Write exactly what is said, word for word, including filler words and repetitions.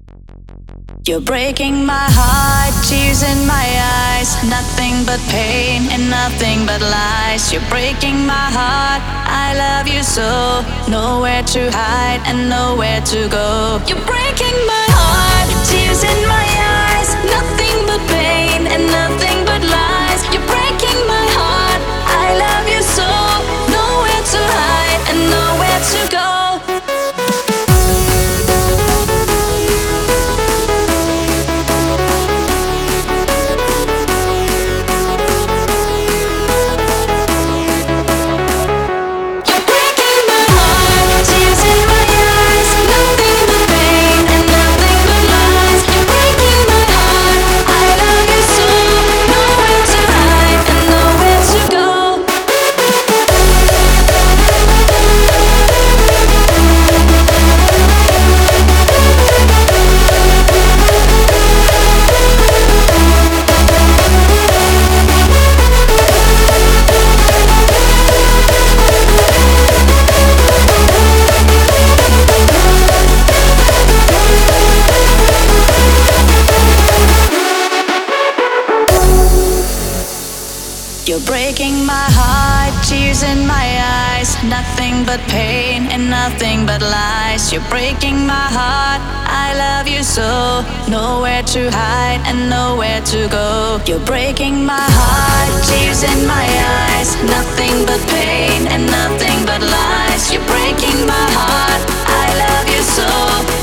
You're breaking my heart, tears in my eyes. Nothing but pain and nothing but lies. You're breaking my heart, I love you so. Nowhere to hide and nowhere to go. You're breaking my heart, tears in my eyes. Nothing but pain and nothing but lies. You're breaking my heart, I love you so. Nowhere to hide and nowhere to go. You're breaking my heart, tears in my eyes. Nothing but pain and nothing but lies. You're breaking my heart, I love you so. Nowhere to hide and nowhere to go. You're breaking my heart, tears in my eyes. Nothing but pain and nothing but lies. You're breaking my heart, I love you so.